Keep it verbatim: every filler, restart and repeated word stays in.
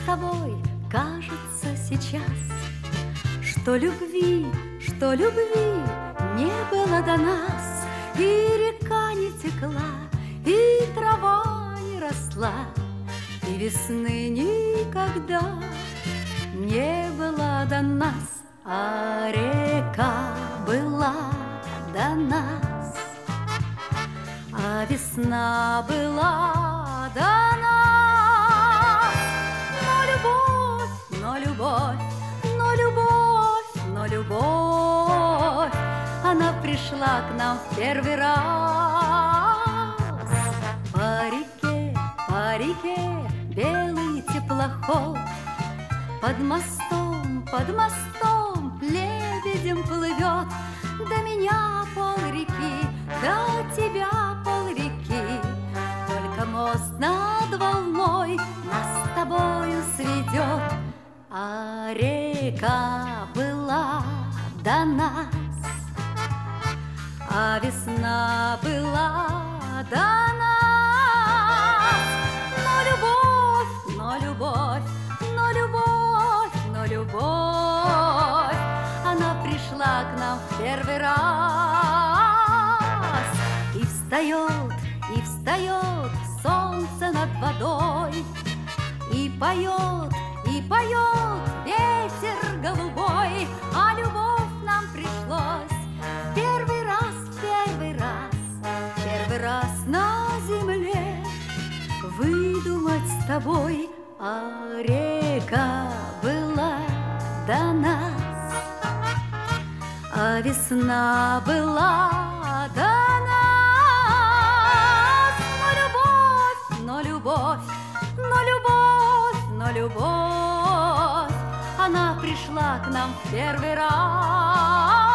тобой кажется сейчас, что любви, что любви не было до нас, и река не текла, и трава не росла, и весны никогда не было до нас, а река была до нас, а весна была до нас. Но любовь, но любовь, но любовь, но любовь, она пришла к нам в первый раз. По реке, по реке белый теплоход, под мостом, под мостом лебедем плывет. До меня полреки, до тебя полреки, только мост над волной нас с тобою сведет. А река была до нас, а весна была до нас. Но любовь, но любовь, но любовь, но любовь, она пришла к нам в первый раз. И встает, и встает солнце над водой, и поет, и поет ветер голубой, а любовь нам пришлось в первый раз, в первый раз, первый раз на земле выдумать с тобой, а река была до нас, а весна была до нас. Но любовь, но любовь, но любовь, но любовь, она пришла к нам в первый раз.